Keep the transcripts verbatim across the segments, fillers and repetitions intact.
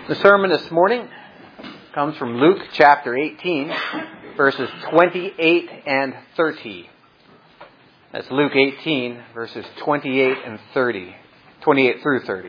The sermon this morning comes from Luke chapter eighteen, verses twenty-eight and thirty. That's Luke eighteen, verses twenty-eight and thirty. twenty-eight through thirty.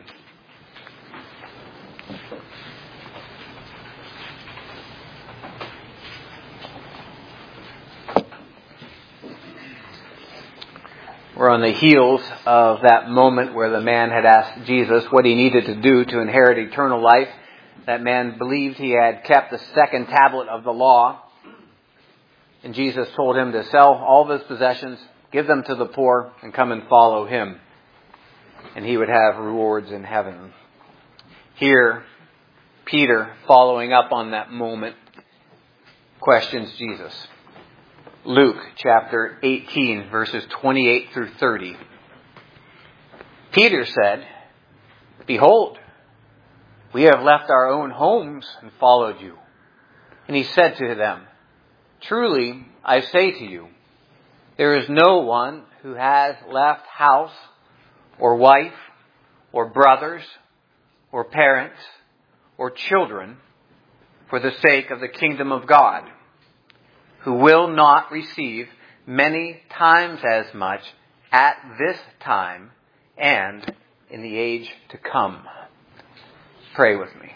We're on the heels of that moment where the man had asked Jesus what he needed to do to inherit eternal life. That man believed he had kept the second tablet of the law. And Jesus told him to sell all of his possessions, give them to the poor, and come and follow him. And he would have rewards in heaven. Here, Peter, following up on that moment, questions Jesus. Luke chapter eighteen, verses twenty-eight through thirty. Peter said, "Behold, we have left our own homes and followed you." And he said to them, "Truly, I say to you, there is no one who has left house or wife or brothers or parents or children for the sake of the kingdom of God, who will not receive many times as much at this time and in the age to come." Pray with me.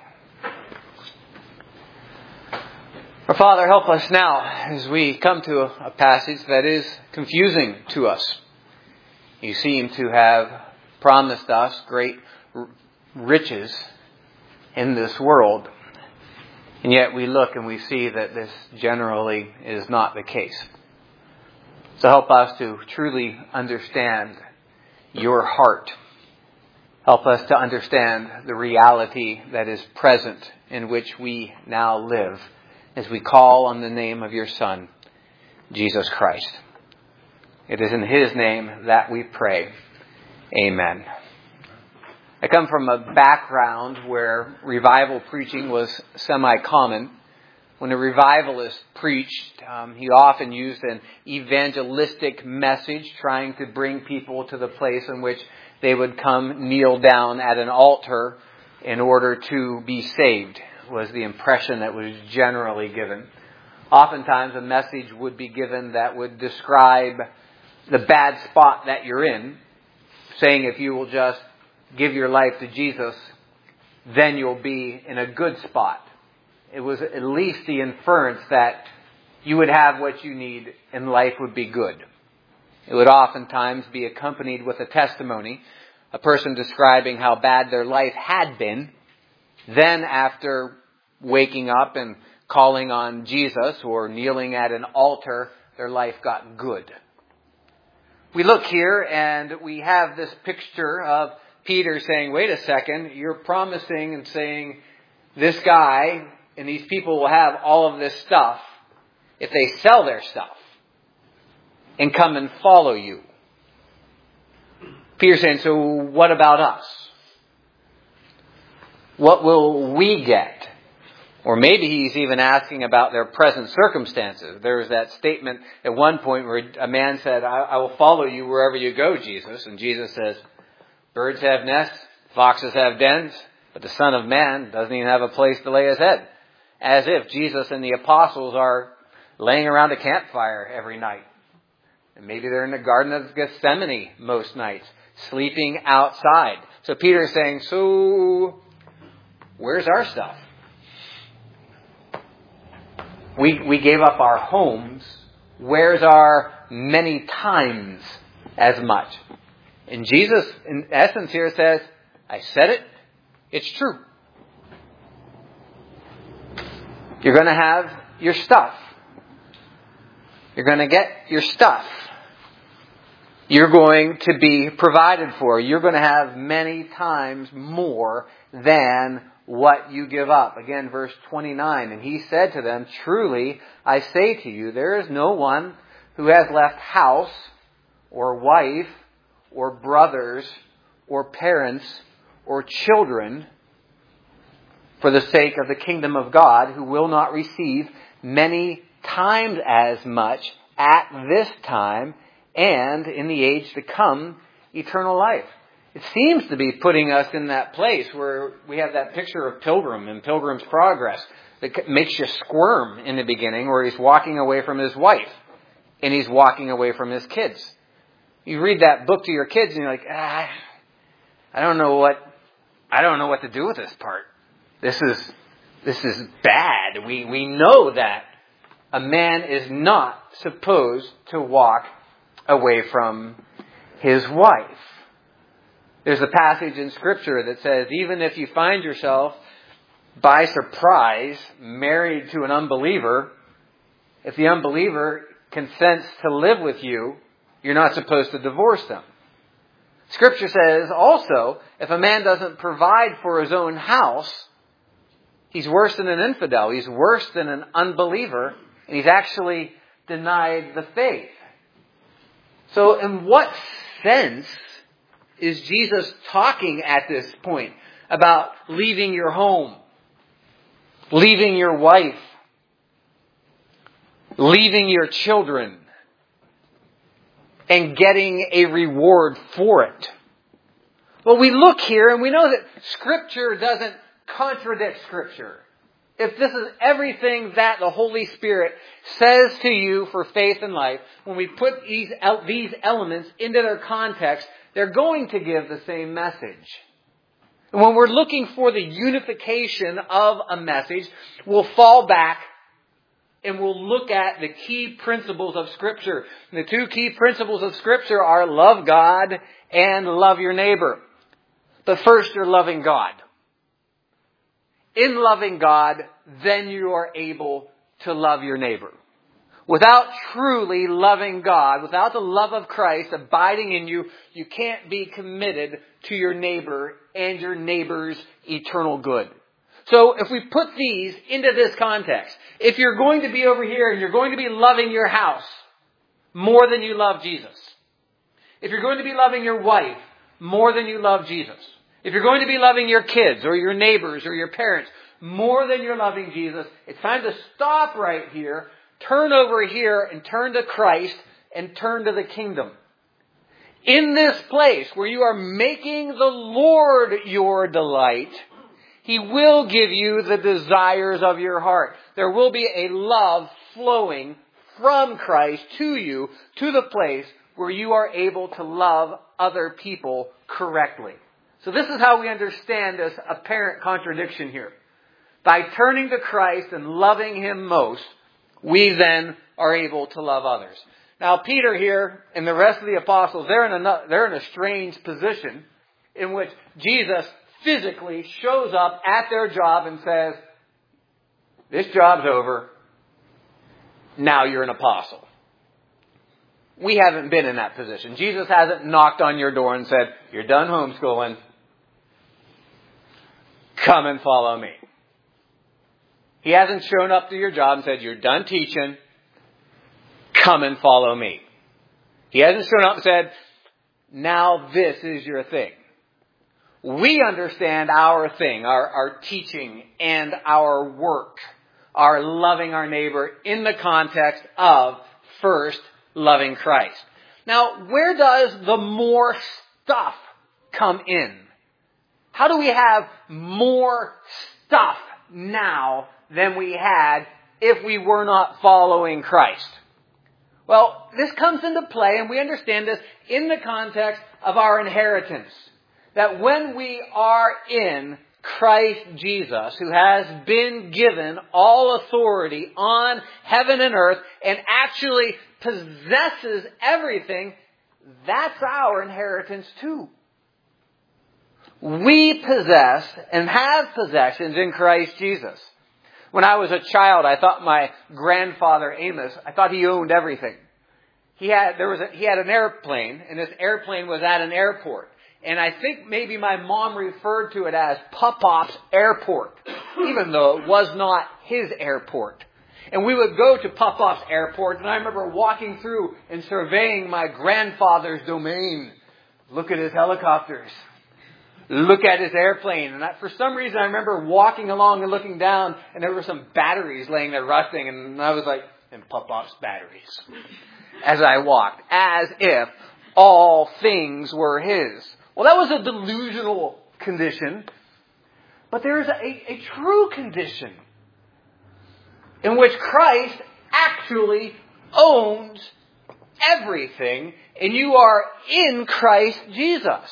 Our Father, help us now as we come to a, a passage that is confusing to us. You seem to have promised us great r- riches in this world. And yet we look and we see that this generally is not the case. So help us to truly understand your heart. Help us to understand the reality that is present in which we now live as we call on the name of your Son, Jesus Christ. It is in his name that we pray. Amen. I come from a background where revival preaching was semi-common. When a revivalist preached, um, he often used an evangelistic message, trying to bring people to the place in which they would come kneel down at an altar in order to be saved, was the impression that was generally given. Oftentimes a message would be given that would describe the bad spot that you're in, saying if you will just give your life to Jesus, then you'll be in a good spot. It was at least the inference that you would have what you need and life would be good. It would oftentimes be accompanied with a testimony, a person describing how bad their life had been. Then after waking up and calling on Jesus or kneeling at an altar, their life got good. We look here and we have this picture of Peter saying, wait a second, you're promising and saying this guy and these people will have all of this stuff if they sell their stuff and come and follow you. Peter's saying, so what about us? What will we get? Or maybe he's even asking about their present circumstances. There was that statement at one point where a man said, I, I will follow you wherever you go, Jesus. And Jesus says, birds have nests, foxes have dens, but the Son of Man doesn't even have a place to lay his head. As if Jesus and the apostles are laying around a campfire every night. And maybe they're in the Garden of Gethsemane most nights, sleeping outside. So Peter is saying, so where's our stuff? We we gave up our homes. Where's our many times as much? And Jesus, in essence here, says, I said it. It's true. You're going to have your stuff. You're going to get your stuff. You're going to be provided for. You're going to have many times more than what you give up. Again, verse twenty-nine. And he said to them, truly, I say to you, there is no one who has left house or wife or brothers or parents or children for the sake of the kingdom of God who will not receive many times as much at this time and in the age to come eternal life. it seems to be putting us in that place where we have that picture of Pilgrim in Pilgrim's Progress that makes you squirm in the beginning, where he's walking away from his wife and he's walking away from his kids. You read that book to your kids and you're like, ah, I don't know what, I don't know what to do with this part. This is, this is bad. We, we know that a man is not supposed to walk away from his wife. There's a passage in Scripture that says, even if you find yourself by surprise married to an unbeliever, if the unbeliever consents to live with you, you're not supposed to divorce them. Scripture says also, if a man doesn't provide for his own house, he's worse than an infidel. He's worse than an unbeliever, and he's actually denied the faith. So in what sense is Jesus talking at this point about leaving your home, leaving your wife, leaving your children, and getting a reward for it? Well, we look here and we know that Scripture doesn't contradict Scripture. If this is everything that the Holy Spirit says to you for faith and life, when we put these, these elements into their context, they're going to give the same message. And when we're looking for the unification of a message, we'll fall back and we'll look at the key principles of Scripture. And the two key principles of Scripture are love God and love your neighbor. But first, you're loving God. In loving God, then you are able to love your neighbor. Without truly loving God, without the love of Christ abiding in you, you can't be committed to your neighbor and your neighbor's eternal good. So if we put these into this context, if you're going to be over here and you're going to be loving your house more than you love Jesus, if you're going to be loving your wife more than you love Jesus, if you're going to be loving your kids or your neighbors or your parents more than you're loving Jesus, it's time to stop right here, turn over here and turn to Christ and turn to the kingdom. In this place where you are making the Lord your delight, He will give you the desires of your heart. There will be a love flowing from Christ to you, to the place where you are able to love other people correctly. So this is how we understand this apparent contradiction here. By turning to Christ and loving Him most, we then are able to love others. Now Peter here and the rest of the apostles, they're in a, they're in a strange position in which Jesus physically shows up at their job and says, this job's over. Now you're an apostle. We haven't been in that position. Jesus hasn't knocked on your door and said, you're done homeschooling. Come and follow me. He hasn't shown up to your job and said, you're done teaching. Come and follow me. He hasn't shown up and said, now this is your thing. We understand our thing, our, our teaching and our work, our loving our neighbor in the context of first loving Christ. Now, where does the more stuff come in? How do we have more stuff now than we had if we were not following Christ? Well, this comes into play, and we understand this in the context of our inheritance. That when we are in Christ Jesus, who has been given all authority on heaven and earth, and actually possesses everything, that's our inheritance too. We possess and have possessions in Christ Jesus. When I was a child, I thought my grandfather Amos, I thought he owned everything. He had, there was a, he had an airplane, and this airplane was at an airport. And I think maybe my mom referred to it as Pop-Pop's Airport, even though it was not his airport. And we would go to Pop-Pop's Airport, and I remember walking through and surveying my grandfather's domain. Look at his helicopters. Look at his airplane. And I, for some reason, I remember walking along and looking down, and there were some batteries laying there rusting, and I was like, and Pop-Pop's batteries. As I walked, as if all things were his. Well, that was a delusional condition. But there is a, a true condition in which Christ actually owns everything, and you are in Christ Jesus.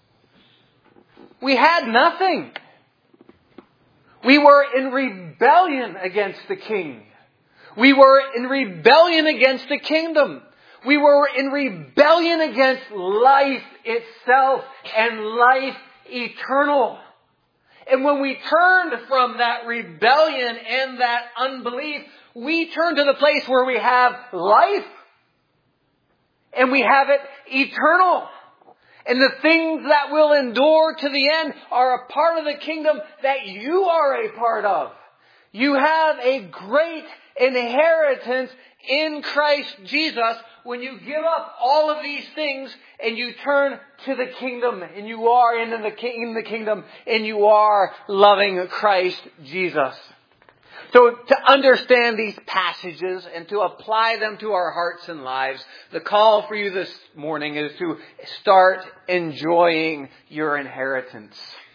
We had nothing. We were in rebellion against the King. We were in rebellion against the kingdom. We were in rebellion against life itself and life eternal. And when we turned from that rebellion and that unbelief, we turn to the place where we have life. And we have it eternal. And the things that will endure to the end are a part of the kingdom that you are a part of. You have a great inheritance in Christ Jesus when you give up all of these things and you turn to the kingdom, and you are in the, in the kingdom, and you are loving Christ Jesus. So to understand these passages and to apply them to our hearts and lives, the call for you this morning is to start enjoying your inheritance.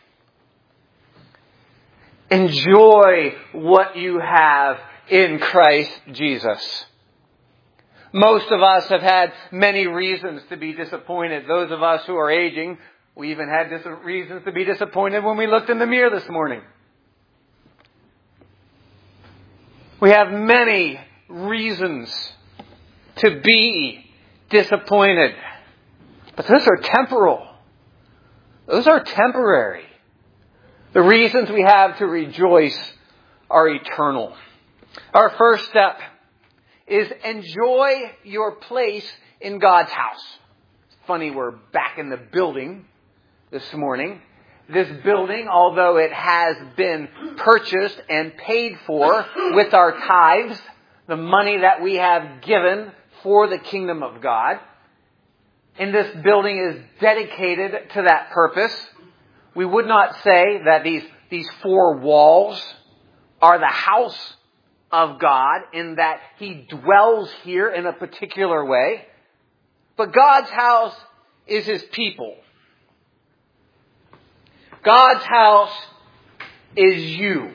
Enjoy what you have in Christ Jesus. Most of us have had many reasons to be disappointed. Those of us who are aging, we even had dis- reasons to be disappointed when we looked in the mirror this morning. We have many reasons to be disappointed. But those are temporal. Those are temporary. The reasons we have to rejoice are eternal. Our first step is enjoy your place in God's house. It's funny, we're back in the building this morning. This building, although it has been purchased and paid for with our tithes, the money that we have given for the kingdom of God, and this building is dedicated to that purpose. We would not say that these, these four walls are the house of God in that He dwells here in a particular way. But God's house is His people. God's house is you.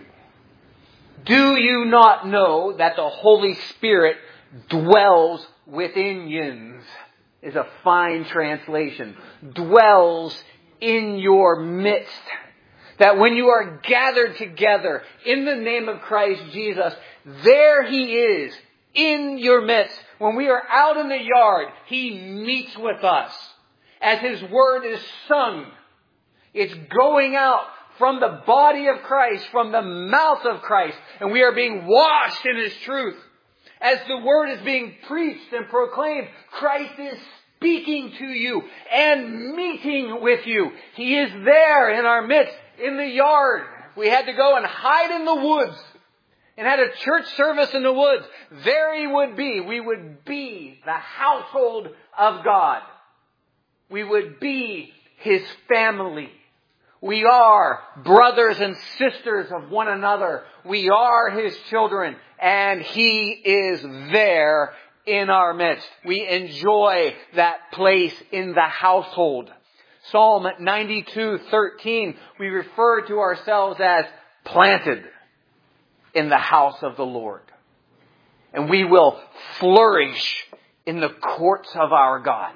Do you not know that the Holy Spirit dwells within yins? Is a fine translation. Dwells in your midst. That when you are gathered together in the name of Christ Jesus, there He is in your midst. When we are out in the yard, He meets with us. As His word is sung, it's going out from the body of Christ, from the mouth of Christ, and we are being washed in His truth. As the word is being preached and proclaimed, Christ is speaking to you and meeting with you. He is there in our midst, in the yard. We had to go and hide in the woods and had a church service in the woods. There He would be. We would be the household of God. We would be His family. We are brothers and sisters of one another. We are His children, and He is there in our midst. We enjoy that place in the household. Psalm ninety-two thirteen, we refer to ourselves as planted in the house of the Lord. And we will flourish in the courts of our God.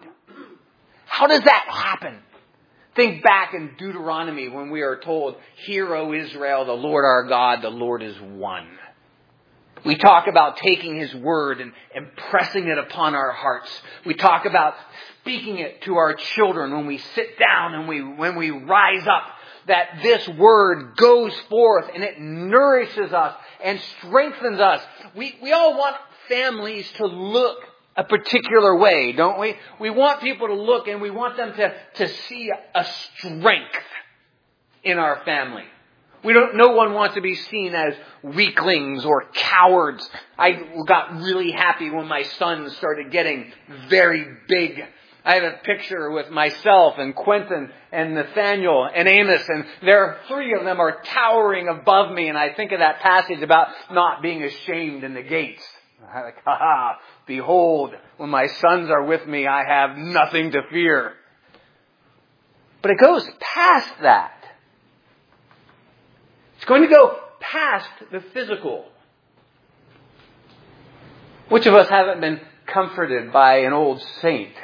How does that happen? Think back in Deuteronomy when we are told, "Hear, O Israel, the Lord our God, the Lord is one." We talk about taking His word and impressing it upon our hearts. We talk about speaking it to our children when we sit down and we when we rise up. That this word goes forth and it nourishes us and strengthens us. We we all want families to look a particular way, don't we? We want people to look and we want them to, to see a strength in our family. We don't, no one wants to be seen as weaklings or cowards. I got really happy when my sons started getting very big. I have a picture with myself and Quentin and Nathaniel and Amos, and there are three of them are towering above me, and I think of that passage about not being ashamed in the gates. I'm like, ha ha, behold, when my sons are with me, I have nothing to fear. But it goes past that. It's going to go past the physical. Which of us haven't been comforted by an old saint?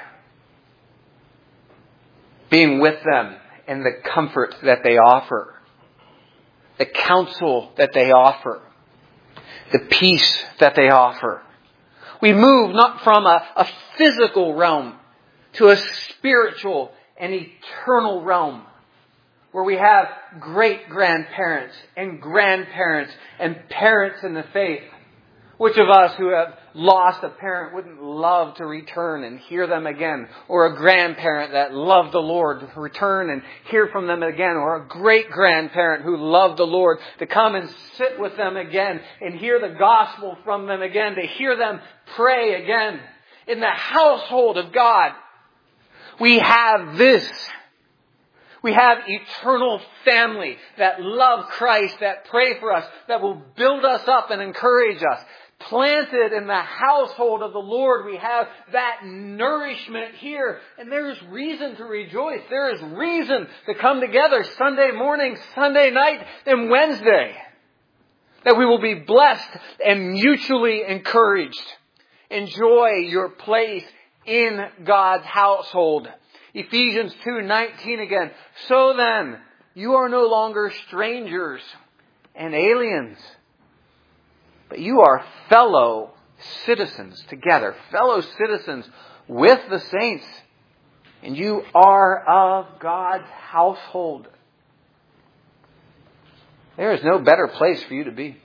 Being with them in the comfort that they offer. The counsel that they offer. The peace that they offer. We move not from a, a physical realm to a spiritual and eternal realm where we have great-grandparents and grandparents and parents in the faith. Which of us who have lost a parent wouldn't love to return and hear them again? Or a grandparent that loved the Lord to return and hear from them again? Or a great-grandparent who loved the Lord to come and sit with them again and hear the gospel from them again, to hear them pray again. In the household of God, we have this. We have eternal family that love Christ, that pray for us, that will build us up and encourage us. Planted in the household of the Lord, we have that nourishment here. And there is reason to rejoice. There is reason to come together Sunday morning, Sunday night, and Wednesday. That we will be blessed and mutually encouraged. Enjoy your place in God's household. Ephesians two nineteen again. So then, you are no longer strangers and aliens, but you are fellow citizens together, fellow citizens with the saints, and you are of God's household. There is no better place for you to be.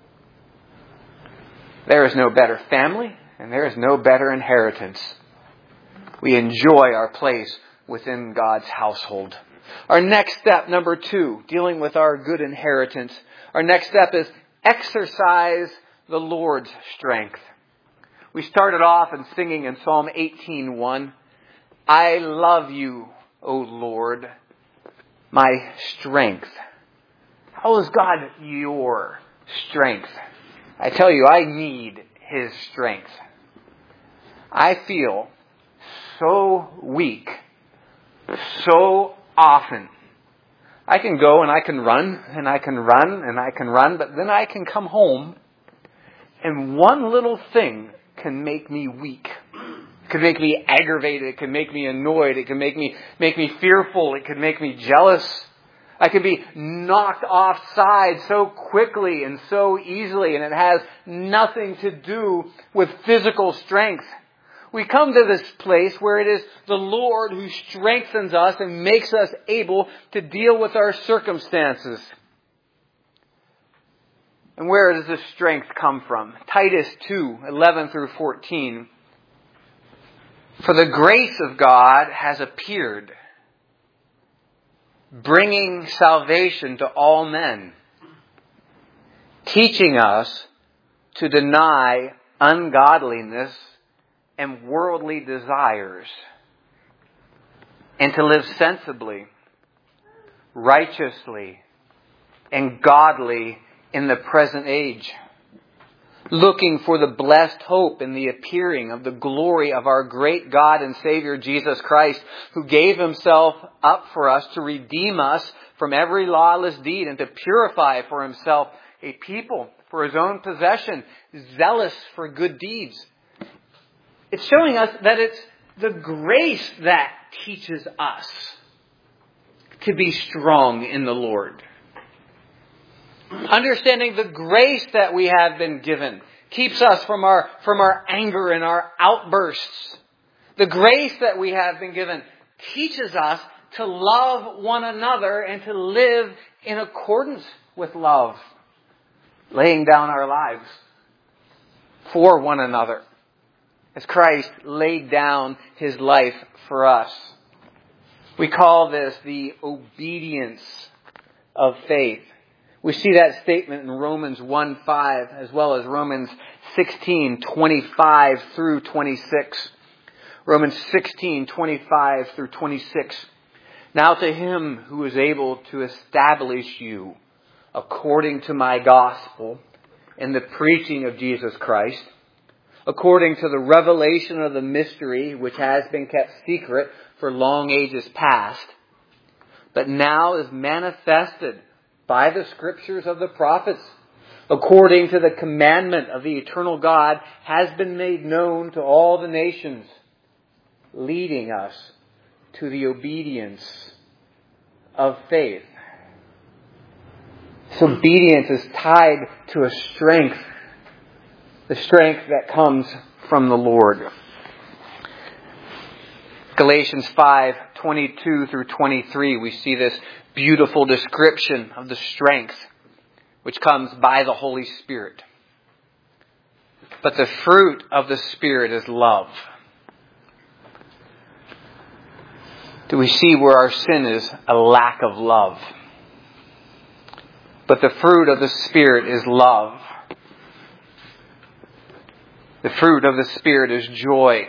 There is no better family, and there is no better inheritance. We enjoy our place within God's household. Our next step, number two, dealing with our good inheritance. Our next step is exercise the Lord's strength. We started off in singing in Psalm eighteen one. I love you, O Lord, my strength. How is God your strength? I tell you, I need His strength. I feel so weak, so often. I can go and I can run and I can run and I can run, but then I can come home and one little thing can make me weak. It can make me aggravated. It can make me annoyed. It can make me make me fearful. It can make me jealous. I can be knocked offside so quickly and so easily, and it has nothing to do with physical strength. We come to this place where it is the Lord who strengthens us and makes us able to deal with our circumstances. And where does this strength come from? Titus two, eleven through fourteen. For the grace of God has appeared, bringing salvation to all men, teaching us to deny ungodliness and worldly desires, and to live sensibly, righteously, and godly in the present age, looking for the blessed hope in the appearing of the glory of our great God and Savior Jesus Christ, who gave Himself up for us to redeem us from every lawless deed and to purify for Himself a people for His own possession, zealous for good deeds. It's showing us that it's the grace that teaches us to be strong in the Lord. Understanding the grace that we have been given keeps us from our, from our anger and our outbursts. The grace that we have been given teaches us to love one another and to live in accordance with love, laying down our lives for one another, as Christ laid down His life for us. We call this the obedience of faith. We see that statement in Romans one five as well as Romans sixteen twenty-five through twenty-six. Romans sixteen twenty-five through twenty-six. Now to Him who is able to establish you according to my gospel in the preaching of Jesus Christ, according to the revelation of the mystery which has been kept secret for long ages past, but now is manifested by the Scriptures of the prophets, according to the commandment of the eternal God, has been made known to all the nations, leading us to the obedience of faith. This obedience is tied to a strength, the strength that comes from the Lord. Galatians five, twenty-two through twenty-three, we see this beautiful description of the strength which comes by the Holy Spirit. But the fruit of the Spirit is love. Do we see where our sin is? A lack of love. But the fruit of the Spirit is love. The fruit of the Spirit is joy.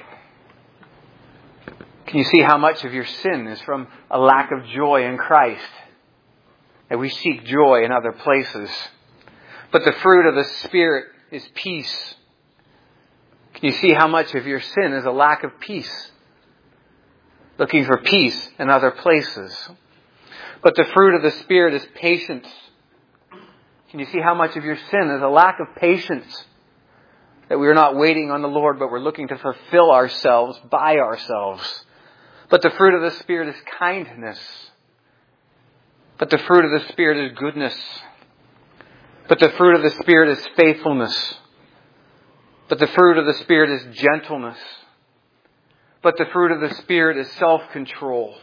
Can you see how much of your sin is from a lack of joy in Christ? And we seek joy in other places. But the fruit of the Spirit is peace. Can you see how much of your sin is a lack of peace? Looking for peace in other places. But the fruit of the Spirit is patience. Can you see how much of your sin is a lack of patience? That we are not waiting on the Lord, but we're looking to fulfill ourselves by ourselves. But the fruit of the Spirit is kindness. But the fruit of the Spirit is goodness. But the fruit of the Spirit is faithfulness. But the fruit of the Spirit is gentleness. But the fruit of the Spirit is self-control.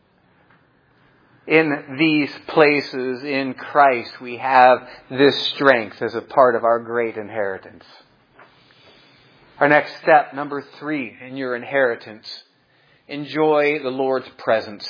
In these places in Christ, we have this strength as a part of our great inheritance. Our next step, number three, in your inheritance. Enjoy the Lord's presence.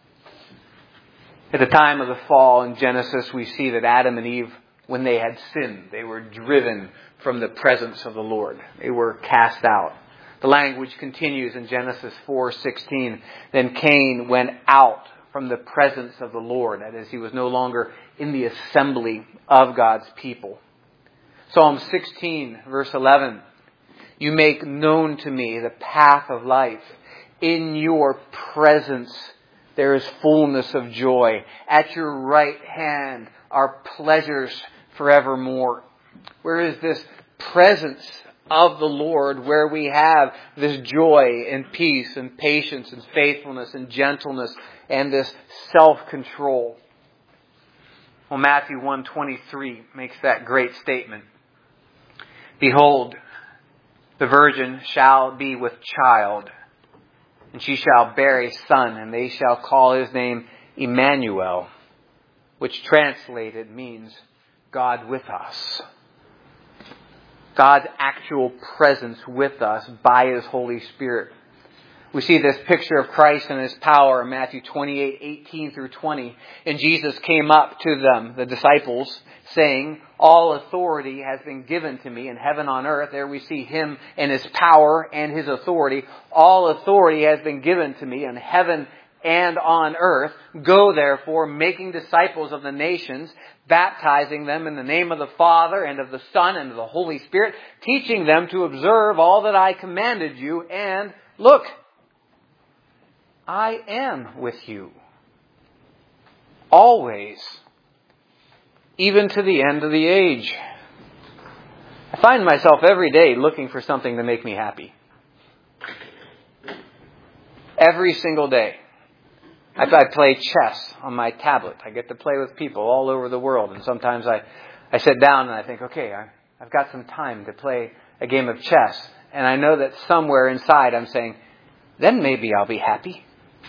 At the time of the fall in Genesis, we see that Adam and Eve, when they had sinned, they were driven from the presence of the Lord. They were cast out. The language continues in Genesis four sixteen. Then Cain went out from the presence of the Lord. That is, he was no longer in the assembly of God's people. Psalm sixteen, verse eleven. You make known to me the path of life. In your presence there is fullness of joy. At your right hand are pleasures forevermore. Where is this presence of the Lord, where we have this joy and peace and patience and faithfulness and gentleness and this self-control? Well, Matthew one twenty-three makes that great statement. Behold, the virgin shall be with child, and she shall bear a son, and they shall call his name Emmanuel, which translated means God with us. God's actual presence with us by His Holy Spirit. We see this picture of Christ and His power in Matthew twenty-eight, eighteen through twenty. And Jesus came up to them, the disciples, saying, all authority has been given to me in heaven on earth. There we see Him and His power and His authority. All authority has been given to me in heaven and on earth. Go therefore, making disciples of the nations, baptizing them in the name of the Father and of the Son and of the Holy Spirit, teaching them to observe all that I commanded you. And look, I am with you always, even to the end of the age. I find myself every day looking for something to make me happy. Every single day. I, I play chess on my tablet. I get to play with people all over the world. And sometimes I, I sit down and I think, okay, I, I've got some time to play a game of chess. And I know that somewhere inside I'm saying, then maybe I'll be happy.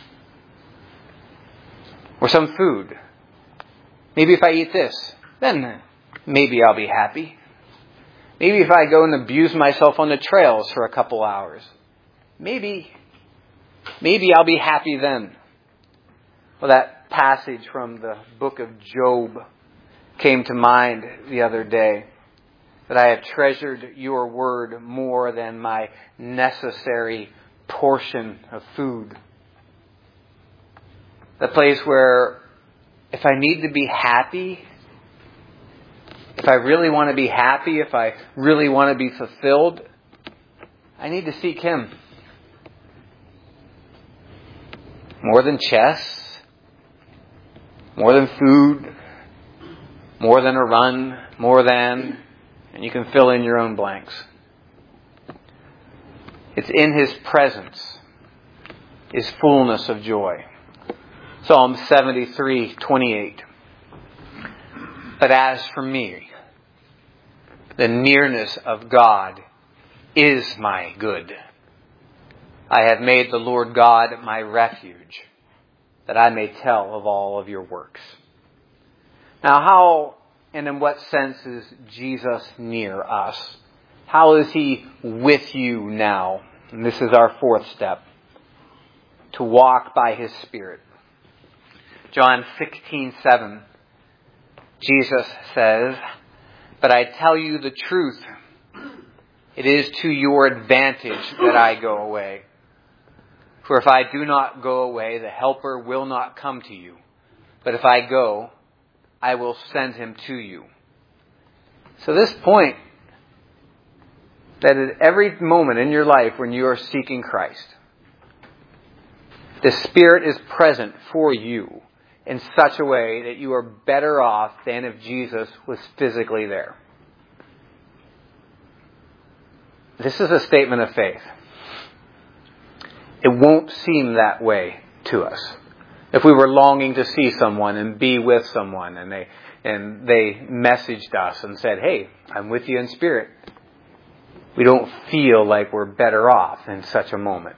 Or some food. Maybe if I eat this, then maybe I'll be happy. Maybe if I go and abuse myself on the trails for a couple hours, maybe, maybe I'll be happy then. Well, that passage from the book of Job came to mind the other day. That I have treasured your word more than my necessary portion of food. The place where if I need to be happy, if I really want to be happy, if I really want to be fulfilled, I need to seek Him. More than chess, more than food, more than a run, more than, and you can fill in your own blanks. It's in His presence is fullness of joy. Psalm seventy-three twenty-eight. But as for me, the nearness of God is my good. I have made the Lord God my refuge, that I may tell of all of your works. Now, how and in what sense is Jesus near us? How is He with you now? And this is our fourth step. To walk by His Spirit. John sixteen seven. Jesus says, but I tell you the truth. It is to your advantage that I go away. For if I do not go away, the Helper will not come to you. But if I go, I will send Him to you. So this point, that at every moment in your life when you are seeking Christ, the Spirit is present for you in such a way that you are better off than if Jesus was physically there. This is a statement of faith. It won't seem that way to us. If we were longing to see someone and be with someone and they and they messaged us and said, hey, I'm with you in spirit, we don't feel like we're better off in such a moment.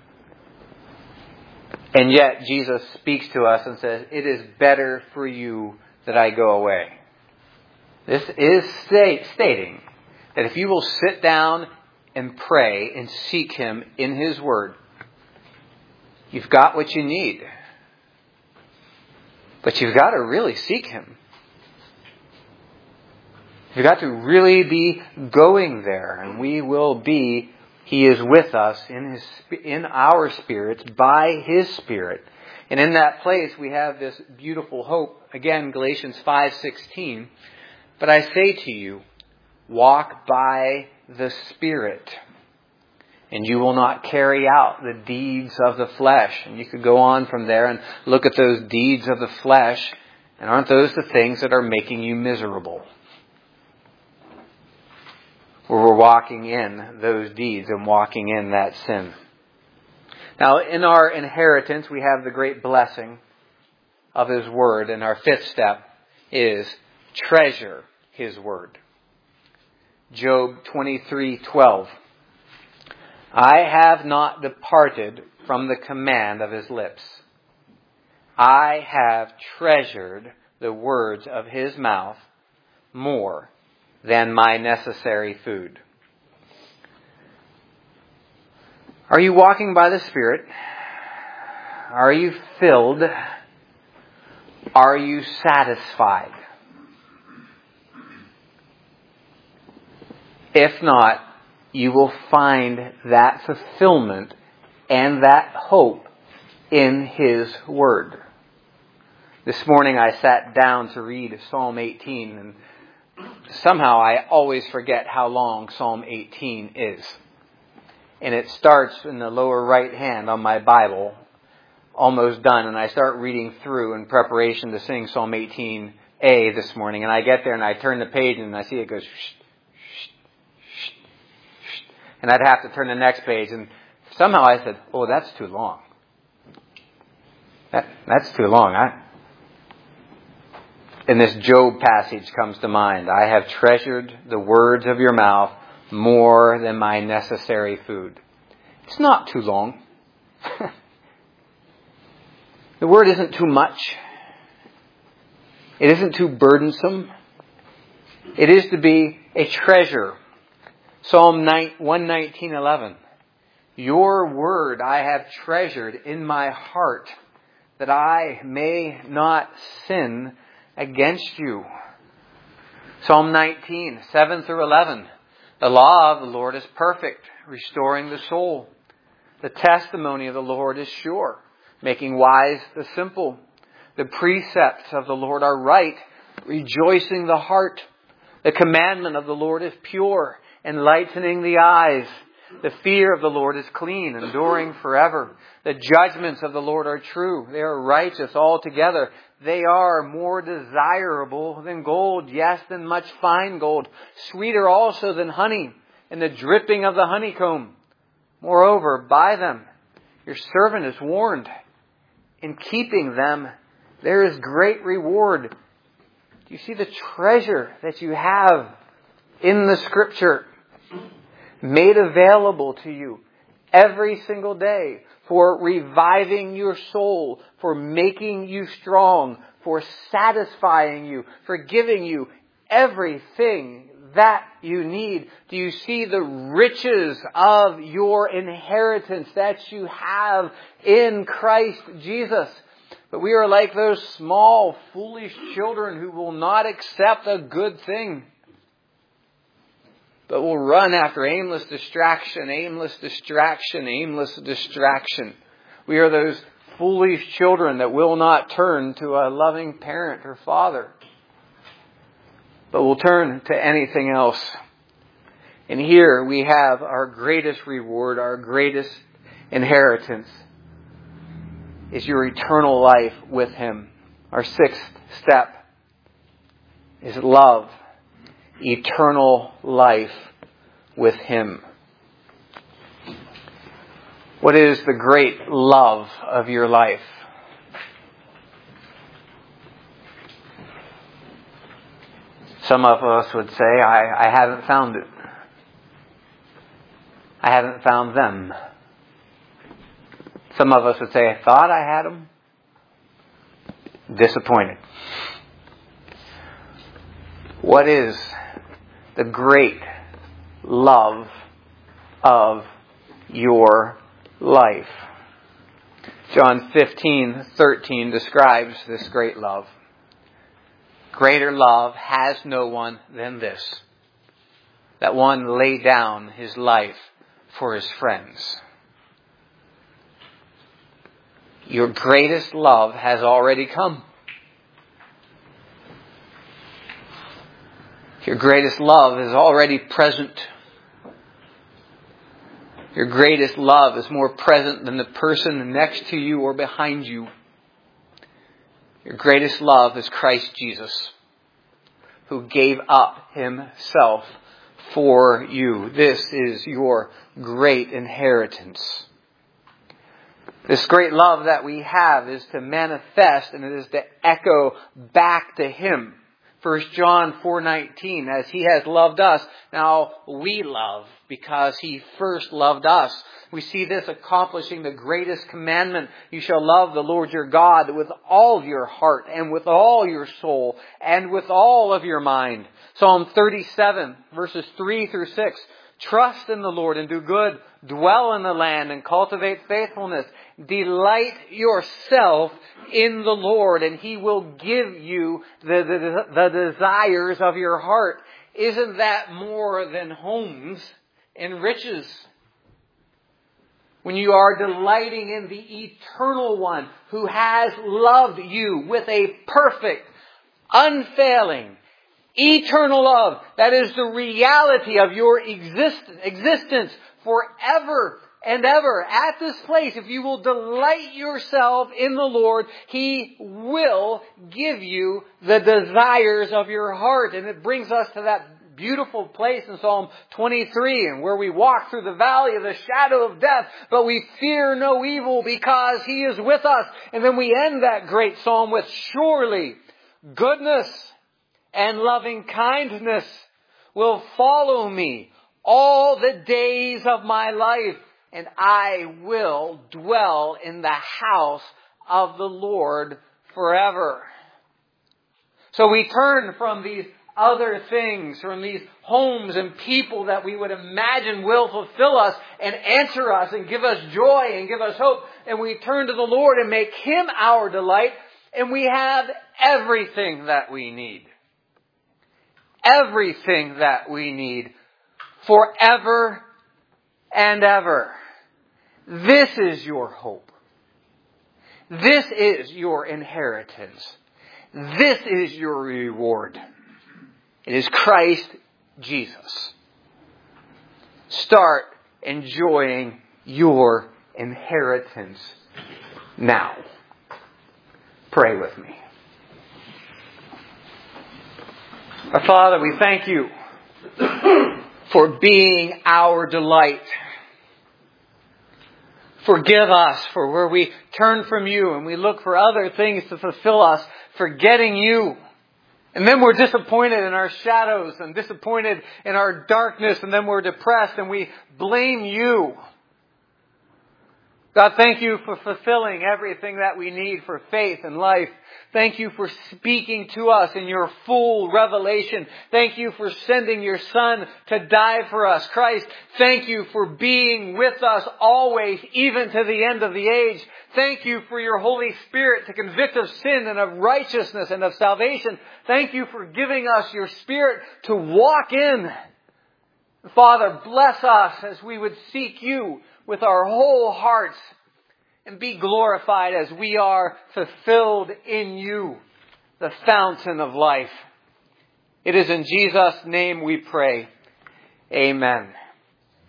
And yet Jesus speaks to us and says, it is better for you that I go away. This is state, stating that if you will sit down and pray and seek Him in His Word, you've got what you need. But you've got to really seek Him. You've got to really be going there. And we will be, He is with us in His in our spirits by His Spirit. And in that place we have this beautiful hope. Again, Galatians five sixteen. But I say to you, walk by the Spirit, and you will not carry out the deeds of the flesh. And you could go on from there and look at those deeds of the flesh. And aren't those the things that are making you miserable? Where we're walking in those deeds and walking in that sin. Now, in our inheritance, we have the great blessing of His Word. And our fifth step is treasure His Word. Job twenty-three twelve. I have not departed from the command of His lips. I have treasured the words of His mouth more than my necessary food. Are you walking by the Spirit? Are you filled? Are you satisfied? If not, you will find that fulfillment and that hope in His Word. This morning I sat down to read Psalm eighteen, and somehow I always forget how long Psalm eighteen is. And it starts in the lower right hand on my Bible, almost done, and I start reading through in preparation to sing Psalm eighteen A this morning. And I get there and I turn the page and I see it goes shh, shh, shh, shh. And I'd have to turn the next page, and somehow I said, oh, that's too long. That, that's too long. I, and this Job passage comes to mind. I have treasured the words of your mouth more than my necessary food. It's not too long. The word isn't too much. It isn't too burdensome. It is to be a treasure. Psalm one nineteen eleven. Your word I have treasured in my heart, that I may not sin against you. Psalm nineteen, seven through eleven. The law of the Lord is perfect, restoring the soul. The testimony of the Lord is sure, making wise the simple. The precepts of the Lord are right, rejoicing the heart. The commandment of the Lord is pure, enlightening the eyes. The fear of the Lord is clean, enduring forever. The judgments of the Lord are true. They are righteous altogether. They are more desirable than gold, yes, than much fine gold. Sweeter also than honey, and the dripping of the honeycomb. Moreover, by them your servant is warned. In keeping them, there is great reward. Do you see the treasure that you have in the Scripture, made available to you every single day for reviving your soul, for making you strong, for satisfying you, for giving you everything that you need? Do you see the riches of your inheritance that you have in Christ Jesus? But we are like those small, foolish children who will not accept a good thing, but will run after aimless distraction, aimless distraction, aimless distraction. We are those foolish children that will not turn to a loving parent or father, but will turn to anything else. And here we have our greatest reward, our greatest inheritance is your eternal life with Him. Our sixth step is love. Eternal life with Him. What is the great love of your life? Some of us would say, I, I haven't found it. I haven't found them. Some of us would say, I thought I had them. Disappointed. What is the great love of your life? John fifteen thirteen describes this great love. Greater love has no one than this, that one lay down his life for his friends. Your greatest love has already come. Your greatest love is already present. Your greatest love is more present than the person next to you or behind you. Your greatest love is Christ Jesus, who gave up Himself for you. This is your great inheritance. This great love that we have is to manifest, and it is to echo back to Him. First John four nineteen, as He has loved us, now we love because He first loved us. We see this accomplishing the greatest commandment. You shall love the Lord your God with all your heart and with all your soul and with all of your mind. Psalm thirty-seven, verses three through six. Trust in the Lord and do good. Dwell in the land and cultivate faithfulness. Delight yourself in the Lord, and He will give you the, the, the desires of your heart. Isn't that more than homes and riches? When you are delighting in the eternal one who has loved you with a perfect, unfailing, eternal love. That is the reality of your exist- existence forever and ever. At this place, if you will delight yourself in the Lord, He will give you the desires of your heart. And it brings us to that beautiful place in Psalm twenty-three, and where we walk through the valley of the shadow of death, but we fear no evil because He is with us. And then we end that great psalm with, surely goodness and loving kindness will follow me all the days of my life, and I will dwell in the house of the Lord forever. So we turn from these other things, from these homes and people that we would imagine will fulfill us and answer us and give us joy and give us hope. And we turn to the Lord and make Him our delight, and we have everything that we need. Everything that we need forever and ever. This is your hope. This is your inheritance. This is your reward. It is Christ Jesus. Start enjoying your inheritance now. Pray with me. Our Father, we thank you for being our delight. Forgive us for where we turn from you and we look for other things to fulfill us, forgetting you. And then we're disappointed in our shadows and disappointed in our darkness, and then we're depressed and we blame you. God, thank you for fulfilling everything that we need for faith and life. Thank you for speaking to us in your full revelation. Thank you for sending your Son to die for us. Christ, thank you for being with us always, even to the end of the age. Thank you for your Holy Spirit to convict of sin and of righteousness and of salvation. Thank you for giving us your Spirit to walk in. Father, bless us as we would seek you with our whole hearts and be glorified as we are fulfilled in you, the fountain of life. It is in Jesus' name we pray. Amen.